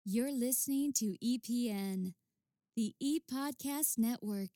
You're listening to EPN, the ePodcast Network.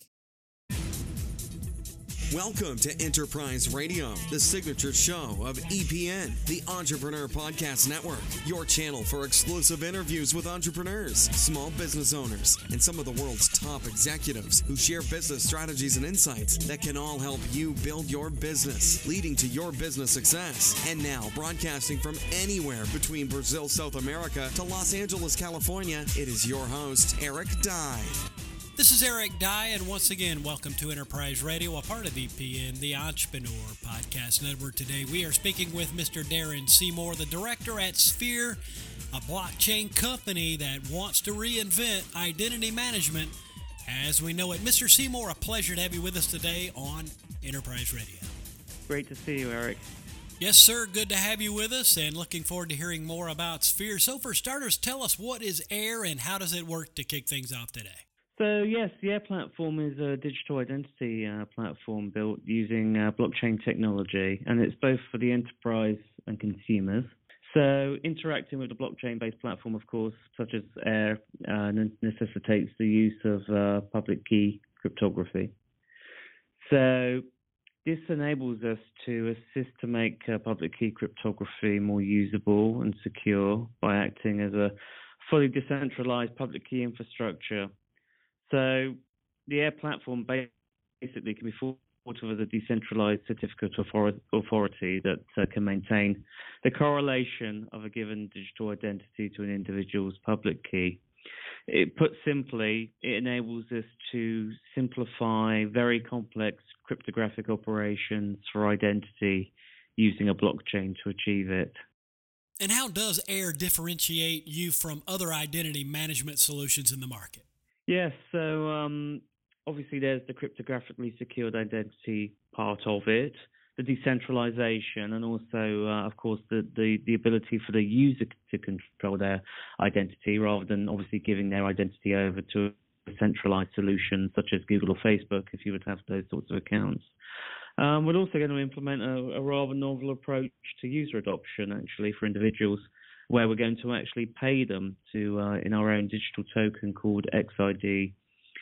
Welcome to Enterprise Radio, the signature show of EPN, the Entrepreneur Podcast Network, your channel for exclusive interviews with entrepreneurs, small business owners, and some of the world's top executives who share business strategies and insights that can all help you build your business, leading to your business success. And now, broadcasting from anywhere between Brazil, South America to Los Angeles, California, it is your host, Eric Dye. This is Eric Dye, and once again, welcome to Enterprise Radio, a part of EPN, the Entrepreneur Podcast Network. Today, we are speaking with Mr. Darren Seymour, the director at Sphere, a blockchain company that wants to reinvent identity management as we know it. Mr. Seymour, a pleasure to have you with us today on Enterprise Radio. Great to see you, Eric. Yes, sir. Good to have you with us, and looking forward to hearing more about Sphere. So, for starters, tell us what is AIR and how does it work to kick things off today? So yes, the AIR platform is a digital identity platform built using blockchain technology, and it's both for the enterprise and consumers. So interacting with the blockchain-based platform, of course, such as AIR, necessitates the use of public key cryptography. So this enables us to assist to make public key cryptography more usable and secure by acting as a fully decentralized public key infrastructure. So the AIR platform basically can be thought of as a decentralized certificate authority that can maintain the correlation of a given digital identity to an individual's public key. Put simply, it enables us to simplify very complex cryptographic operations for identity using a blockchain to achieve it. And how does AIR differentiate you from other identity management solutions in the market? Yes, so obviously there's the cryptographically secured identity part of it, the decentralization, and also, of course, the ability for the user to control their identity rather than obviously giving their identity over to a centralized solution such as Google or Facebook if you would have those sorts of accounts. We're also going to implement a rather novel approach to user adoption, actually, for individuals, where we're going to actually pay them to in our own digital token called XID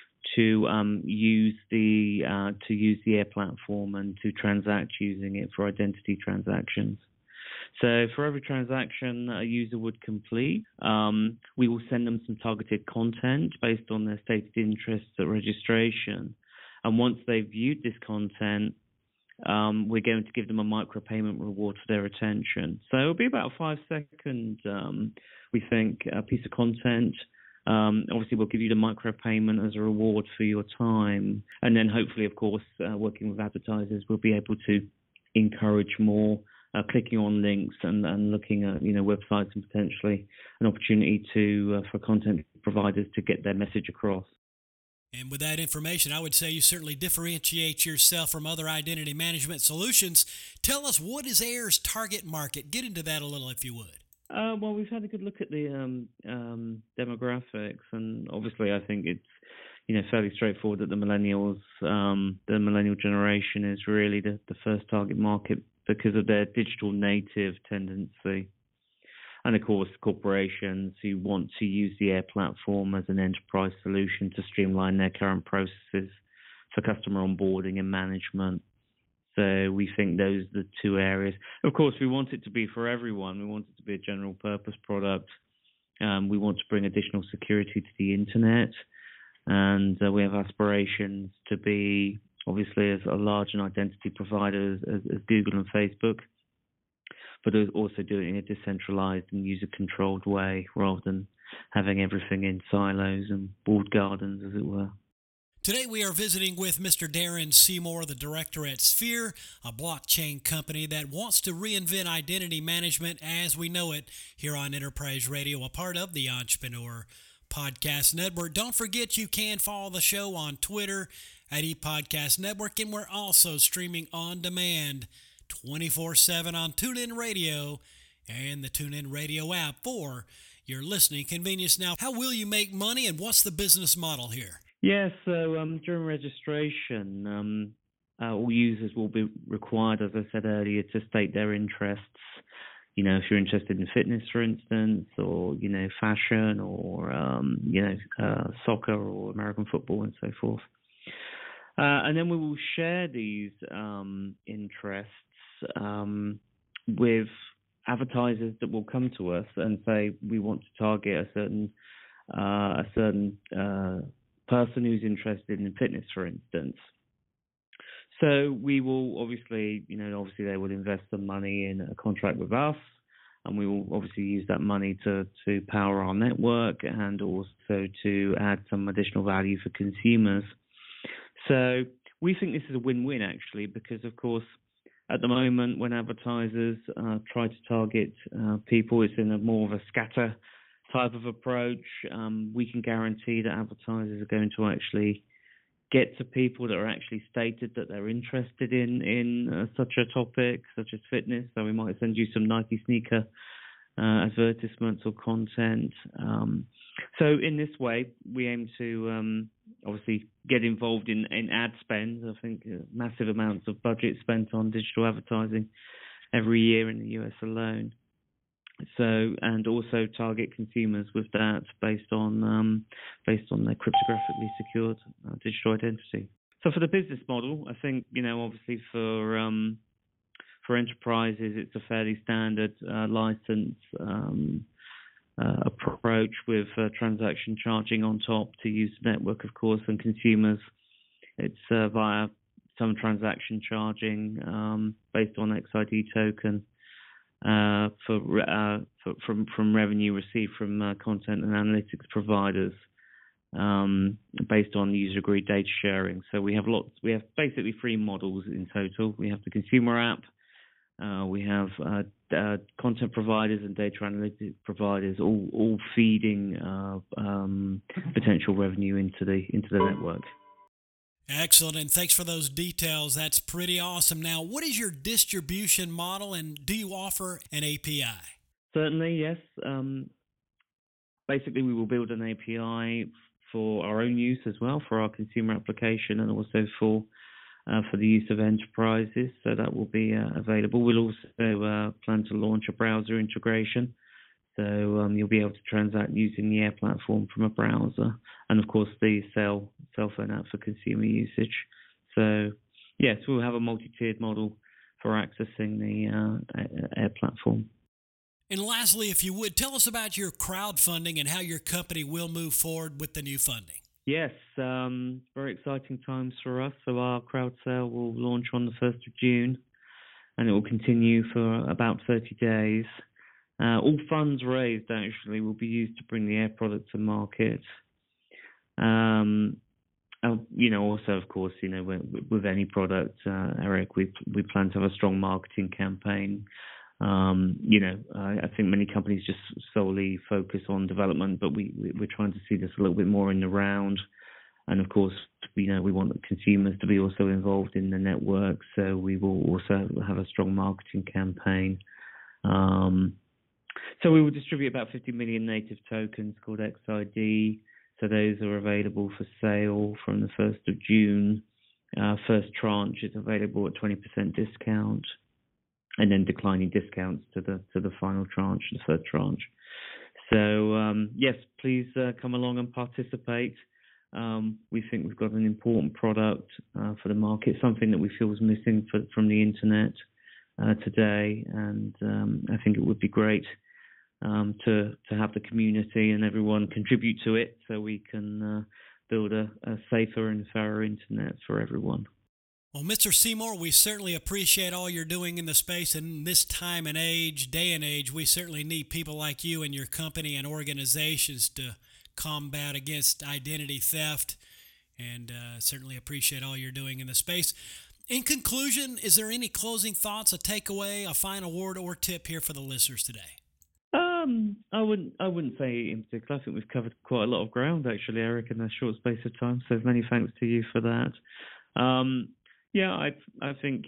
to use the AIR platform and to transact using it for identity transactions. So for every transaction a user would complete, we will send them some targeted content based on their stated interests at registration. And once they've viewed this content, we're going to give them a micropayment reward for their attention. So it'll be about a 5-second, we think, piece of content. Obviously, we'll give you the micropayment as a reward for your time. And then hopefully, of course, working with advertisers, we'll be able to encourage more clicking on links and looking at websites and potentially an opportunity for content providers to get their message across. And with that information, I would say you certainly differentiate yourself from other identity management solutions. Tell us, what is AIR's target market? Get into that a little, if you would. Well, we've had a good look at the demographics, and obviously I think it's fairly straightforward that the millennial generation is really the first target market because of their digital native tendency. And, of course, corporations who want to use the AIR platform as an enterprise solution to streamline their current processes for customer onboarding and management. So we think those are the two areas. Of course, we want it to be for everyone. We want it to be a general purpose product. We want to bring additional security to the internet. And we have aspirations to be, obviously, as a large an identity provider as Google and Facebook, but also doing it in a decentralized and user-controlled way rather than having everything in silos and walled gardens, as it were. Today we are visiting with Mr. Darren Seymour, the director at Sphere, a blockchain company that wants to reinvent identity management as we know it here on Enterprise Radio, a part of the Entrepreneur Podcast Network. Don't forget you can follow the show on Twitter at ePodcast Network, and we're also streaming on demand 24/7 on TuneIn Radio and the TuneIn Radio app for your listening convenience. Now, how will you make money, and what's the business model here? Yes, so during registration, all users will be required, as I said earlier, to state their interests if you're interested in fitness, for instance, or fashion, or soccer or American football and so forth. And then we will share these interests with advertisers that will come to us and say we want to target a certain person who's interested in fitness, for instance. So we will obviously they will invest some money in a contract with us, and we will obviously use that money to power our network and also to add some additional value for consumers. So we think this is a win-win, actually, because, of course, at the moment when advertisers try to target people, it's in a more of a scatter type of approach. We can guarantee that advertisers are going to actually get to people that are actually stated that they're interested in such a topic, such as fitness. So we might send you some Nike sneaker advertisements or content. So in this way, we aim to obviously get involved in ad spend. I think massive amounts of budget spent on digital advertising every year in the US alone. So, and also target consumers with that based on their cryptographically secured digital identity. So for the business model, I think obviously for enterprises, it's a fairly standard license approach with transaction charging on top to use the network, of course, and consumers, it's via some transaction charging based on XID token from revenue received from content and analytics providers based on user agreed data sharing. So we have basically three models in total. We have the consumer app. We have content providers and data analytics providers, all feeding potential revenue into the network. Excellent, and thanks for those details. That's pretty awesome. Now, what is your distribution model, and do you offer an API? Certainly, yes. Basically, we will build an API for our own use as well, for our consumer application, and also for the use of enterprises. So that will be available. We'll also plan to launch a browser integration. So you'll be able to transact using the Air platform from a browser, and of course the cell phone app for consumer usage. So yes, we'll have a multi-tiered model for accessing the Air platform. And lastly, if you would, tell us about your crowdfunding and how your company will move forward with the new funding. Yes, very exciting times for us. So our crowd sale will launch on the 1st of June, and it will continue for about 30 days. All funds raised actually will be used to bring the Air product to market. Also, of course, with any product, Eric, we plan to have a strong marketing campaign. I think many companies just solely focus on development, but we're trying to see this a little bit more in the round. And of course, we want the consumers to be also involved in the network, so we will also have a strong marketing campaign. So we will distribute about 50 million native tokens called XID. So those are available for sale from the 1st of June. First tranche is available at 20% discount, and then declining discounts to the final tranche, the third tranche. So yes, please come along and participate. We think we've got an important product for the market, something that we feel is missing from the internet today, and I think it would be great to have the community and everyone contribute to it, so we can build a safer and fairer internet for everyone. Well, Mr. Seymour, we certainly appreciate all you're doing in the space. In this time and day and age, we certainly need people like you and your company and organizations to combat against identity theft, and certainly appreciate all you're doing in the space. In conclusion, is there any closing thoughts, a takeaway, a final word or tip here for the listeners today? I wouldn't say in particular. I think we've covered quite a lot of ground, actually, Eric, in a short space of time. So many thanks to you for that. I think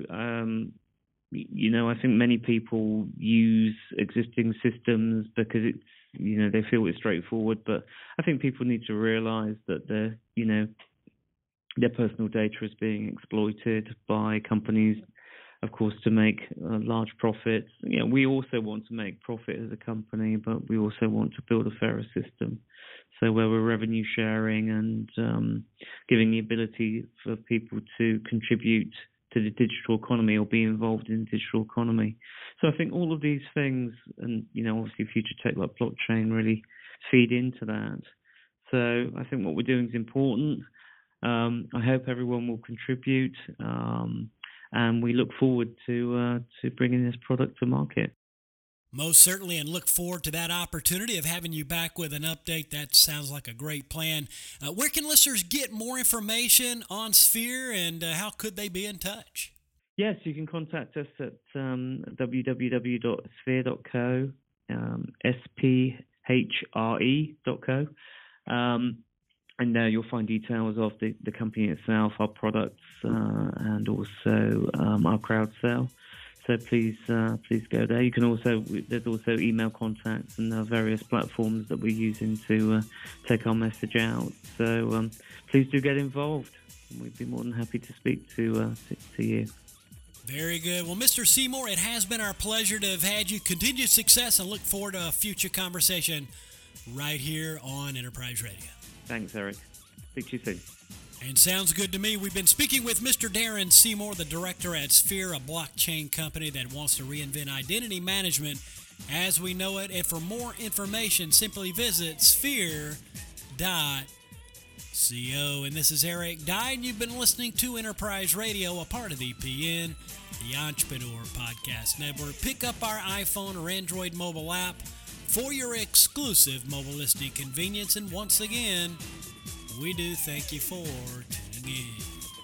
I think many people use existing systems because it's they feel it's straightforward. But I think people need to realise that their personal data is being exploited by companies of course, to make large profits. We also want to make profit as a company, but we also want to build a fairer system. So where we're revenue sharing and giving the ability for people to contribute to the digital economy or be involved in the digital economy. So I think all of these things, and obviously future tech like blockchain, really feed into that. So I think what we're doing is important. I hope everyone will contribute, and we look forward to bringing this product to market. Most certainly, and look forward to that opportunity of having you back with an update. That sounds like a great plan. Where can listeners get more information on Sphere, and how could they be in touch? Yes, you can contact us at www.sphere.co, sphere.co. And there you'll find details of the company itself, our products, and also our crowd sale. So please go there. You can there's also email contacts and various platforms that we're using to take our message out. So please do get involved. We'd be more than happy to speak to you. Very good. Well, Mr. Seymour, it has been our pleasure to have had you. Continued success, and look forward to a future conversation right here on Enterprise Radio. Thanks, Eric. Speak to you soon. And sounds good to me. We've been speaking with Mr. Darren Seymour, the director at Sphere, a blockchain company that wants to reinvent identity management as we know it. And for more information, simply visit sphere.co. And this is Eric Dye, and you've been listening to Enterprise Radio, a part of EPN, the Entrepreneur Podcast Network. Pick up our iPhone or Android mobile app for your exclusive mobile listening convenience. And once again, we do thank you for tuning in.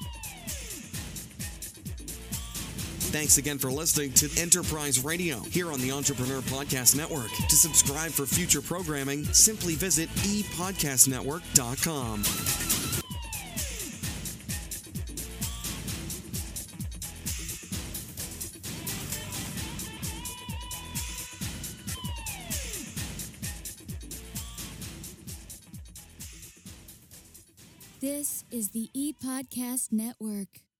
Thanks again for listening to Enterprise Radio here on the Entrepreneur Podcast Network. To subscribe for future programming, simply visit epodcastnetwork.com. This is the ePodcast Network.